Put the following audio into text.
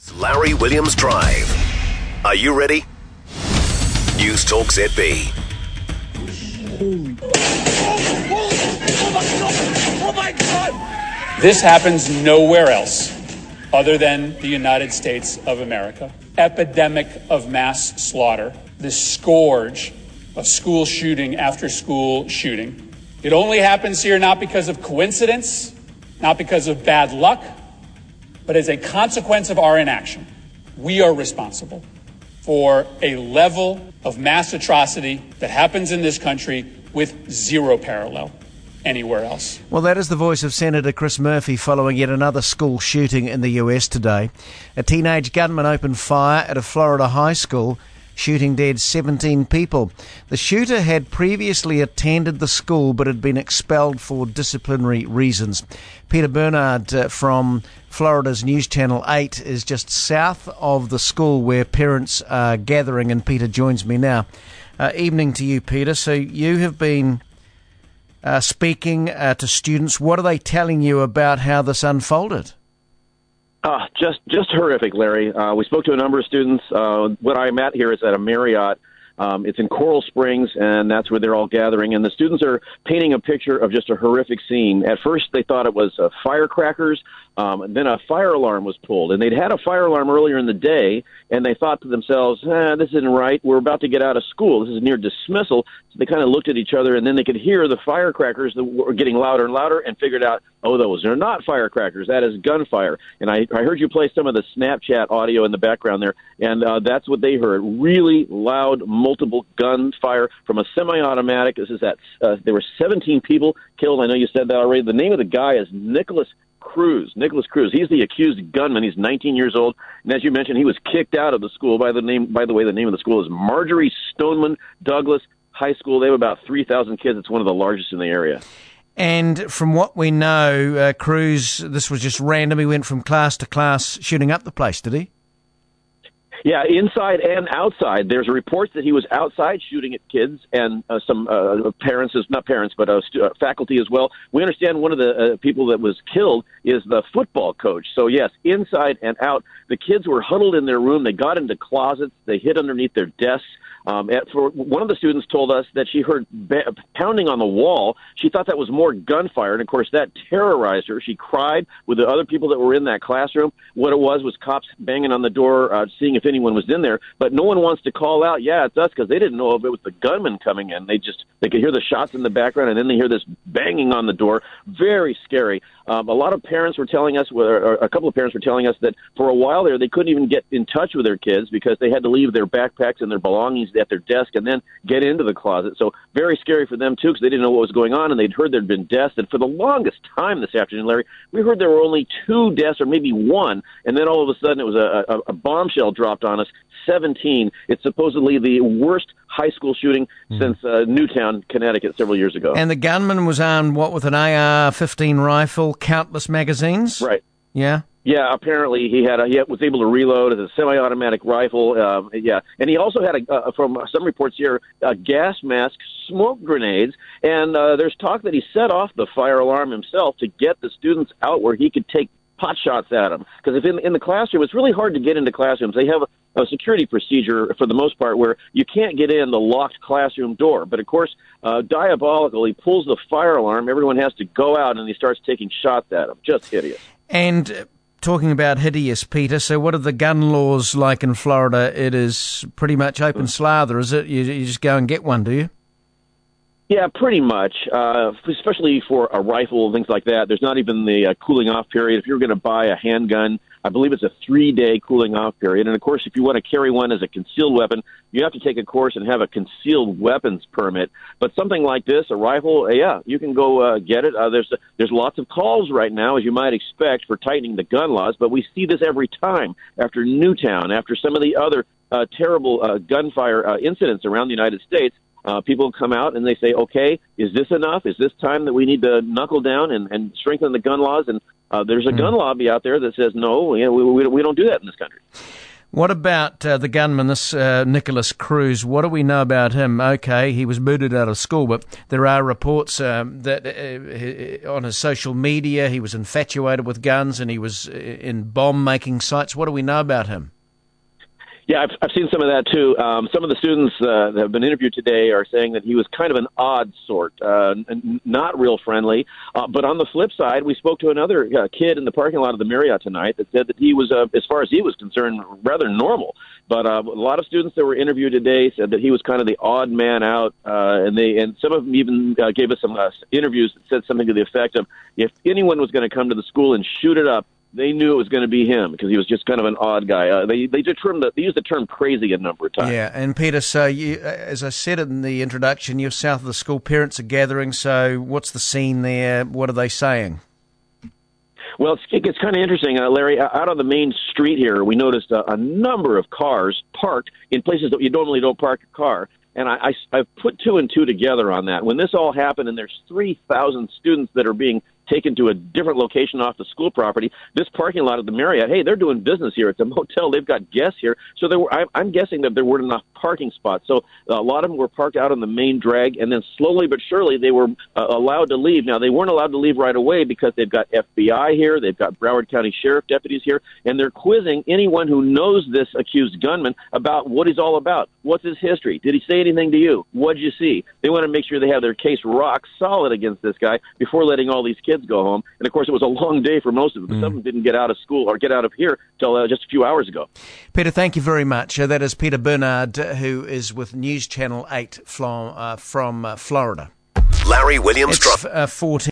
Larry Williams Drive. Are you ready? News Talk ZB. Oh my God! This happens nowhere else other than the United States of America. Epidemic of mass slaughter. This scourge of school shooting after school shooting. It only happens here not because of coincidence, not because of bad luck, but as a consequence of our inaction. We are responsible for a level of mass atrocity that happens in this country with zero parallel anywhere else. Well, that is the voice of Senator Chris Murphy following yet another school shooting in the US today. A teenage gunman opened fire at a Florida high school, shooting dead 17 people. The shooter had previously attended the school but had been expelled for disciplinary reasons. Peter Bernard from Florida's News Channel 8 is just south of the school where parents are gathering, and Peter joins me now. Evening to you, Peter. So you have been speaking to students. What are they telling you about how this unfolded? Just horrific, Larry. We spoke to a number of students. What I'm at here is at a Marriott. It's in Coral Springs, and that's where they're all gathering. And the students are painting a picture of just a horrific scene. At first, they thought it was firecrackers. And then a fire alarm was pulled. And they'd had a fire alarm earlier in the day, and they thought to themselves, this isn't right. We're about to get out of school. This is near dismissal. So they kind of looked at each other, and then they could hear the firecrackers that were getting louder and louder and figured out, those are not firecrackers. That is gunfire. And I heard you play some of the Snapchat audio in the background there, and that's what they heard. Really loud, multiple gunfire from a semi-automatic. There were 17 people killed. I know you said that already. The name of the guy is Nicholas Cruz. He's the accused gunman. He's 19 years old. And as you mentioned, he was kicked out of the school. By the way, the name of the school is Marjorie Stoneman Douglas High School. They have about 3,000 kids. It's one of the largest in the area. And from what we know, Cruz, this was just random. He went from class to class shooting up the place, did he? Yeah, inside and outside. There's reports that he was outside shooting at kids and some faculty as well. We understand one of the people that was killed is the football coach. So, yes, inside and out. The kids were huddled in their room. They got into closets. They hid underneath their desks. One of the students told us that she heard pounding on the wall. She thought that was more gunfire, and of course that terrorized her. She cried with the other people that were in that classroom. What it was cops banging on the door, seeing if anyone was in there, but no one wants to call out, yeah, it's us, because they didn't know if it was the gunman coming in. They could hear the shots in the background, and then they hear this banging on the door. Very scary. A lot of parents were telling us, or a couple of parents were telling us that for a while there, they couldn't even get in touch with their kids because they had to leave their backpacks and their belongings at their desk and then get into the closet. So very scary for them, too, because they didn't know what was going on, and they'd heard there'd been deaths. And for the longest time this afternoon, Larry, we heard there were only 2 deaths or maybe 1, and then all of a sudden it was a bombshell dropped on us. 17. It's supposedly the worst high school shooting since Newtown, Connecticut, several years ago. And the gunman was armed, with an AR-15 rifle, countless magazines? Right. Yeah? Yeah, apparently he was able to reload as a semi-automatic rifle. And he also had, from some reports here, gas masks, smoke grenades, and there's talk that he set off the fire alarm himself to get the students out where he could take pot shots at them. Because if in the classroom, it's really hard to get into classrooms. They have a security procedure for the most part where you can't get in the locked classroom door. But of course, diabolical, he pulls the fire alarm. Everyone has to go out, and he starts taking shots at them. Just hideous. And talking about hideous, Peter, so what are the gun laws like in Florida? It is pretty much open slather, is it? You just go and get one, do you? Yeah, pretty much, especially for a rifle and things like that. There's not even the cooling-off period. If you're going to buy a handgun, I believe it's a 3-day cooling-off period. And, of course, if you want to carry one as a concealed weapon, you have to take a course and have a concealed weapons permit. But something like this, a rifle, you can go get it. There's lots of calls right now, as you might expect, for tightening the gun laws. But we see this every time after Newtown, after some of the other terrible gunfire incidents around the United States. People come out and they say, okay, is this enough? Is this time that we need to knuckle down and strengthen the gun laws? And there's a gun lobby out there that says, no, we don't do that in this country. What about the gunman, this Nicholas Cruz? What do we know about him? Okay, he was booted out of school, but there are reports that on his social media he was infatuated with guns and he was in bomb-making sites. What do we know about him? Yeah, I've seen some of that, too. Some of the students that have been interviewed today are saying that he was kind of an odd sort, not real friendly. But on the flip side, we spoke to another kid in the parking lot of the Marriott tonight that said that he was, as far as he was concerned, rather normal. But a lot of students that were interviewed today said that he was kind of the odd man out, and some of them even gave us some interviews that said something to the effect of, if anyone was going to come to the school and shoot it up, they knew it was going to be him because he was just kind of an odd guy. They used the term crazy a number of times. Yeah, and Peter, so you, as I said in the introduction, you're south of the school, parents are gathering, so what's the scene there? What are they saying? Well, it's kind of interesting, Larry. Out on the main street here, we noticed a number of cars parked in places that you normally don't park a car. And I've put two and two together on that. When this all happened and there's 3,000 students that are being taken to a different location off the school property, this parking lot at the Marriott, hey, they're doing business here. It's a motel. They've got guests here. So I'm guessing that there weren't enough parking spots. So a lot of them were parked out on the main drag, and then slowly but surely they were allowed to leave. Now, they weren't allowed to leave right away because they've got FBI here, they've got Broward County Sheriff deputies here, and they're quizzing anyone who knows this accused gunman about what he's all about. What's his history? Did he say anything to you? What'd you see? They want to make sure they have their case rock solid against this guy before letting all these kids go home. And, of course, it was a long day for most of them. Some of them didn't get out of school or get out of here until just a few hours ago. Peter, thank you very much. That is Peter Bernard, who is with News Channel 8 from Florida. Larry Williams. It's 14.